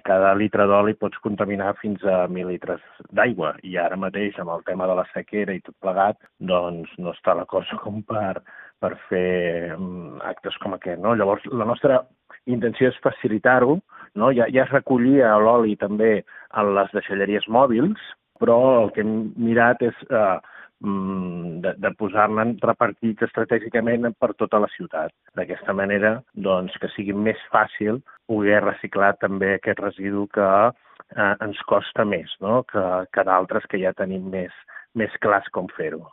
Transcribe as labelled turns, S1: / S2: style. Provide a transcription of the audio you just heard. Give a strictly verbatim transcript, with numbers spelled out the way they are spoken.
S1: cada litre d'oli pots contaminar fins a mil litres d'aigua, i ara mateix amb el tema de la sequera i tot plegat, doncs no està la cosa com per, per fer um, actes com aquest, no? Llavors, la nostra intenció és facilitar-ho, no? Ja, ja es recollia l'oli també en les deixalleries mòbils, però el que hem mirat és eh, de, de posar-ne repartits estratègicament per tota la ciutat. D'aquesta manera, doncs, que sigui més fàcil poder reciclar també aquest residu que eh, ens costa més, no? que, que d'altres que ja tenim més, més clars com fer-ho.